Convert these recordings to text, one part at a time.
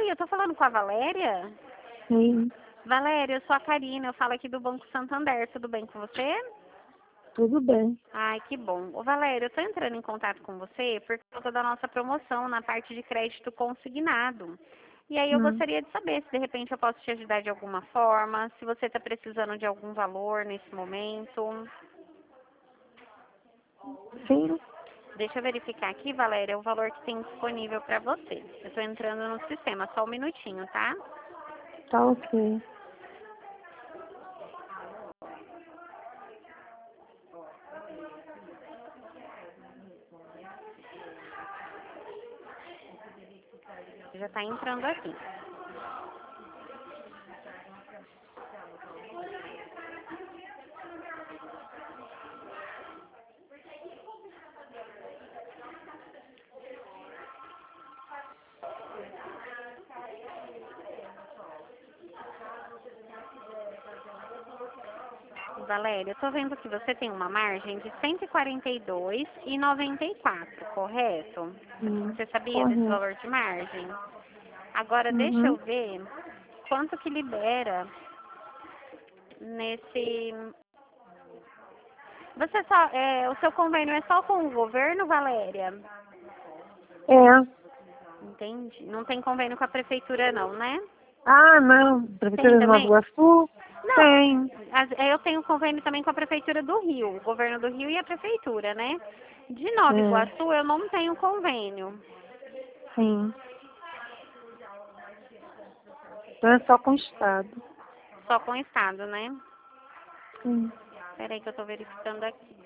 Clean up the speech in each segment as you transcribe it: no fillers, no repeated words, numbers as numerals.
Oi, eu tô falando com a Valéria? Sim, Valéria, eu sou a Karina, eu falo aqui do Banco Santander, tudo bem com você? tudo bem. Ai, que bom. Ô, Valéria, eu tô entrando em contato com você por causa da nossa promoção na parte de crédito consignado. E aí eu Hum, gostaria de saber se de repente eu posso te ajudar de alguma forma, se você está precisando de algum valor nesse momento. sim, Deixa eu verificar aqui, Valéria, o valor que tem disponível para você. Eu estou entrando no sistema, só um minutinho, tá? tá ok. Já está entrando aqui. Valéria, eu tô vendo que você tem uma margem de 142,94, correto? Você sabia desse Correto. valor de margem? Agora deixa eu Uhum. ver quanto que libera nesse. Você só, o seu convênio é só com o governo, Valéria? É. Entendi. Não tem convênio com a prefeitura não, né? Ah, não. Tem Prefeitura de Nova também? Iguaçu? Não, Tem. eu tenho convênio também com a Prefeitura do Rio, o governo do Rio e a Prefeitura, né? De Nova É, Iguaçu eu não tenho convênio, sim. Então é só com o Estado. só com o Estado, né? Sim. Peraí que eu tô verificando aqui.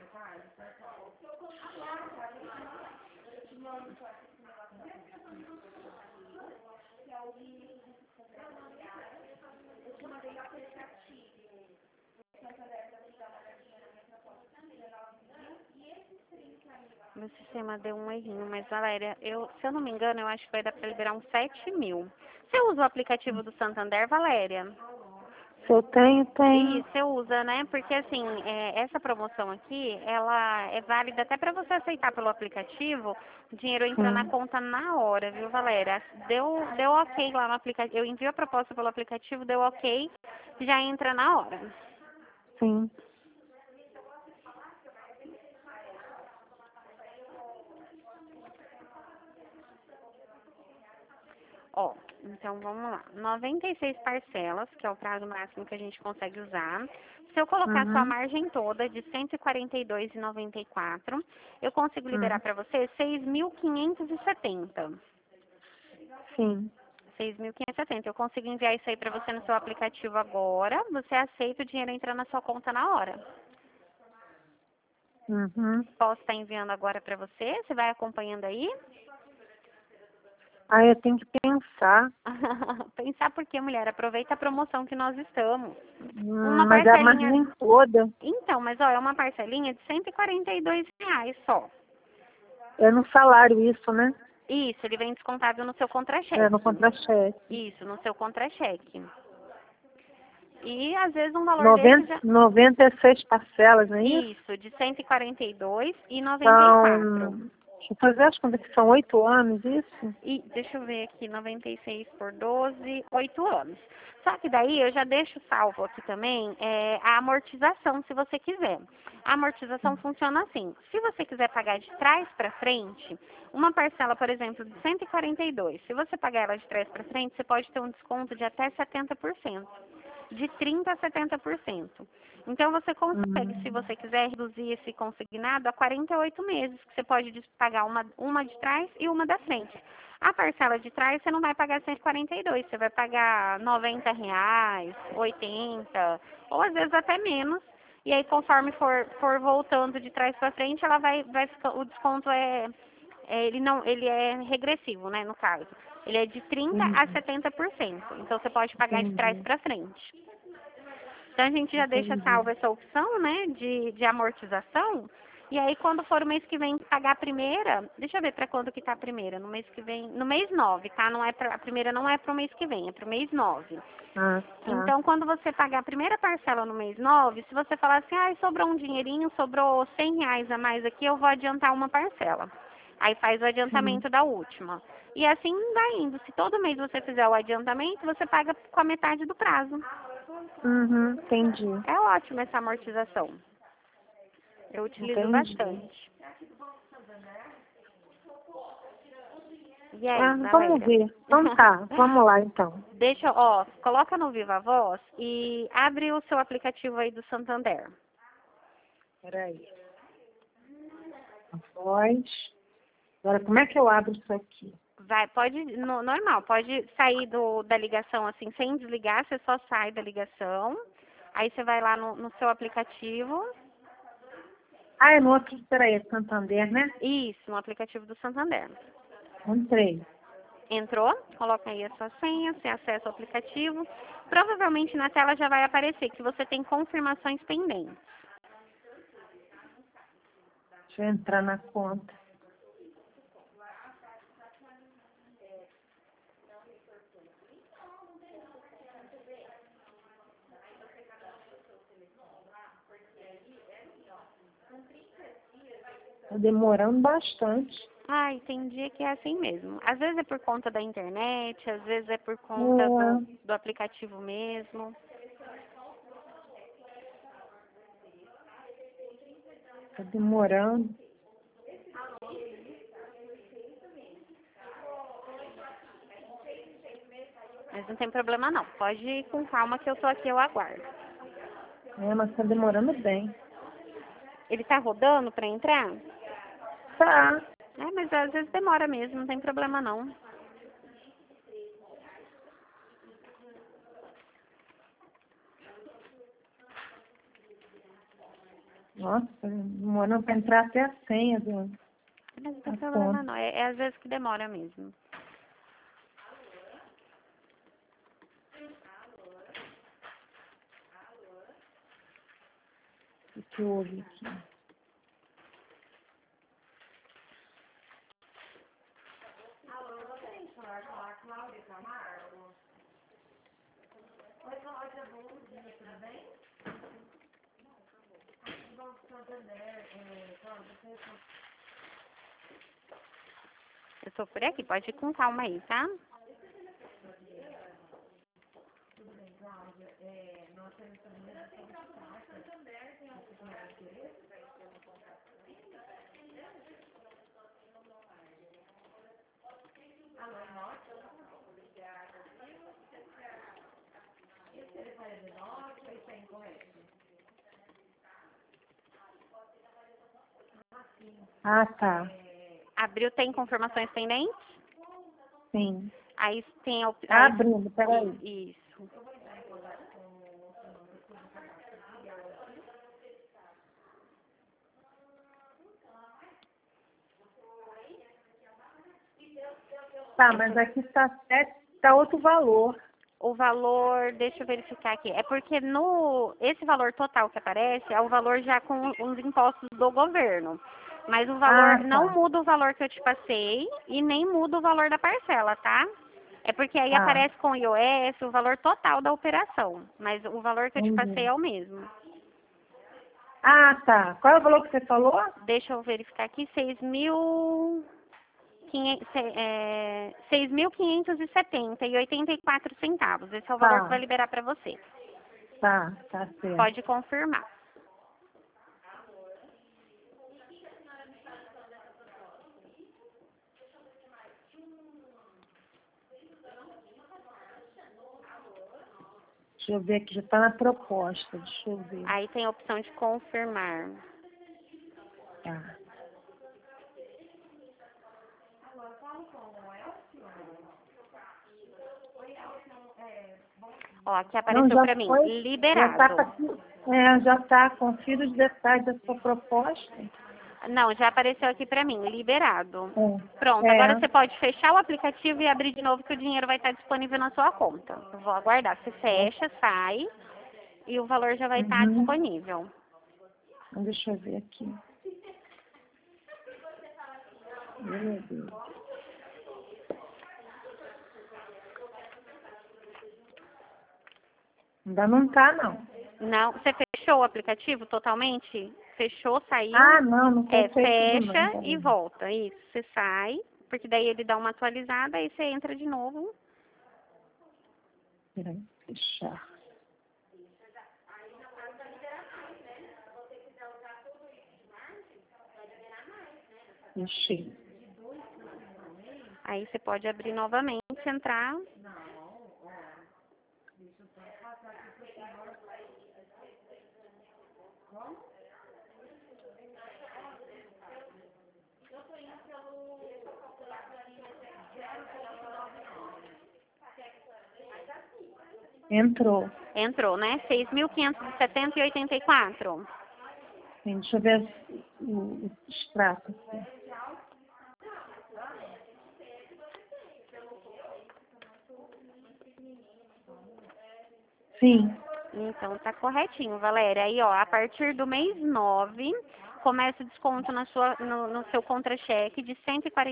Meu sistema deu um errinho, mas Valéria, se eu não me engano, eu acho que vai dar pra liberar uns 7 mil. Você usa o aplicativo do Santander, Valéria? Se eu tenho, E tenho. você usa, né? Porque assim, essa promoção aqui, ela é válida até para você aceitar pelo aplicativo, o dinheiro entra na Sim. conta na hora, viu, Valéria? Deu ok lá no aplicativo, eu envio a proposta pelo aplicativo, deu ok, já entra na hora. Sim. Ó, então vamos lá. 96 parcelas, que é o prazo máximo que a gente consegue usar. Se eu colocar sua Uhum. margem toda de 142,94, eu consigo liberar Uhum. para você 6.570. Sim. 6.570. Eu consigo enviar isso aí para você no seu aplicativo agora. Você aceita, o dinheiro entra na sua conta na hora. Uhum. Posso estar enviando agora para você? Você vai acompanhando aí? Aí eu tenho que pensar. Pensar porque, mulher, aproveita a promoção que nós estamos. Uma Mas é a parcelinha. margem toda. Então, mas ó, é uma parcelinha de R$ 142 só. É no salário isso, né? Isso, ele vem descontado no seu É no contra-cheque. contra-cheque. Isso, no seu contra-cheque. E às vezes um valor desse 90, já. 96 parcelas, não é isso? Isso, de 142,94. São, deixa eu fazer as contas que são 8 anos, isso? E deixa eu ver aqui, 96 por 12, 8 anos. Só que daí eu já deixo salvo aqui também a amortização, se você quiser. A amortização funciona assim. Se você quiser pagar de trás para frente, uma parcela, por exemplo, de 142, se você pagar ela de trás para frente, você pode ter um desconto de até 70%, de 30% a 70%. Então, você consegue, se Hum, você quiser, reduzir esse consignado a 48 meses, que você pode pagar uma de trás e uma da frente. A parcela de trás, você não vai pagar 142, você vai pagar R$ 90, 80, ou às vezes até menos. E aí, conforme for voltando de trás para frente, ela o desconto ele não, ele é regressivo, né, no caso. Ele é de 30% a entendi, 70%. Então, você pode pagar de trás entendi, para frente. Então a gente já deixa entendi. salva essa opção, né, de amortização. E aí quando for o mês que vem pagar a primeira, deixa eu ver para quando que tá a primeira, no mês que vem, no mês 9, tá? Não é a primeira não é para o mês que vem, é para o mês 9. Ah, tá. Então quando você pagar a primeira parcela no mês 9, se você falar assim, sobrou um dinheirinho, sobrou R$ 100 a mais aqui, eu vou adiantar uma parcela. Aí faz o adiantamento da última. E assim vai indo. Se todo mês você fizer o adiantamento, você paga com a metade do prazo. Uhum, entendi. É ótimo essa amortização. Eu utilizo Entendi. bastante. E aí, Vamos Valéria? ver. Então tá, vamos lá então. Deixa, ó, coloca no Viva Voz e abre o seu aplicativo aí do Santander. Peraí. Voz. Agora, como é que eu abro isso aqui? Vai, pode, normal, pode sair da ligação assim, sem desligar, você só sai da ligação. Aí você vai lá no seu aplicativo. Ah, é no outro, peraí, é Santander, né? Isso, no aplicativo do Santander. Entrei. Entrou, coloca aí a sua senha, você acessa o aplicativo. Provavelmente na tela já vai aparecer que você tem confirmações pendentes. Deixa eu entrar na conta. Tá demorando bastante. Ai, tem dia que é assim mesmo. Às vezes é por conta da internet, às vezes é por conta do aplicativo mesmo. Tá demorando. Mas não tem problema não. Pode ir com calma que eu tô aqui, eu aguardo. É, mas tá demorando bem. Ele tá rodando para entrar? Tá. É, mas às vezes demora mesmo, não tem problema não. Nossa, demorando pra entrar até a senha Mas não tem da problema conta. não. É às vezes que demora mesmo. O que houve aqui? Eu tô por aqui, pode ir com calma aí, tá? Ah, tá. Abriu, tem confirmações pendentes? Sim. Aí tem a Tá abrindo, peraí. Isso. Tá, mas aqui tá outro valor. O valor, deixa eu verificar aqui. É porque esse valor total que aparece é o valor já com os impostos do governo. Mas o valor Ah, não tá. muda o valor que eu te passei e nem muda o valor da parcela, tá? É porque aí Ah, aparece com o IOS o valor total da operação. Mas o valor que eu te passei entendi. é o mesmo. Ah, tá. Qual é o valor que você falou? Deixa eu verificar aqui, 6.570,84 Esse é o valor que vai Tá, liberar para você. tá certo. Pode confirmar. Deixa eu ver aqui, já tá na proposta. Deixa eu ver. Aí tem a opção de confirmar. Tá. Ó, aqui Não, apareceu já para mim, foi. liberado. Já tá. Confira os detalhes da sua proposta. Não, já apareceu aqui para mim, liberado. Pronto, É. agora É. você pode fechar o aplicativo e abrir de novo que o dinheiro vai estar disponível na sua conta. Eu vou aguardar. Você fecha, sai e o valor já vai estar Uhum. disponível. Então, deixa eu ver aqui. Meu Deus. Ainda não tá, não. Não, você fechou o aplicativo totalmente? Fechou, saiu. Ah, não foi feito tudo Fecha não. e volta. Isso, você sai, porque daí ele dá uma atualizada, aí você entra de novo. Peraí, fechar. Fechei. Aí você pode abrir novamente, entrar. Entrou. Entrou, né? 6.570,84. Sim, deixa eu ver o extrato. Sim. Então tá corretinho, Valéria. Aí, ó, a partir do mês 9, começa o desconto no seu contra-cheque de R$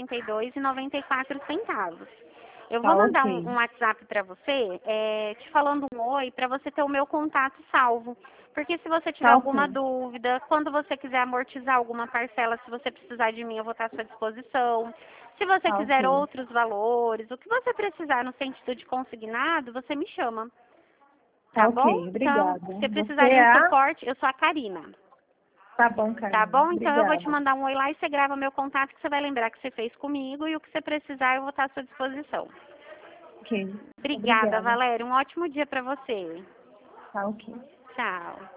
142,94. Eu vou Tá mandar ok. um WhatsApp para você, te falando um oi, para você ter o meu contato salvo. Porque se você tiver Tá alguma ok. dúvida, quando você quiser amortizar alguma parcela, se você precisar de mim, eu vou estar à sua disposição. Se você Tá quiser ok. outros valores, o que você precisar no sentido de consignado, você me chama. Tá Tá bom? ok. Então, Obrigada. se Você precisar de é um a... suporte, eu sou a Karina. Tá bom, Tá Carmen. bom? Então eu vou te Obrigada. mandar um oi lá e você grava meu contato que você vai lembrar que você fez comigo e o que você precisar eu vou estar à sua disposição. Ok. Obrigada, Obrigada. Valéria. Um ótimo dia para você. Tá ok. Tchau.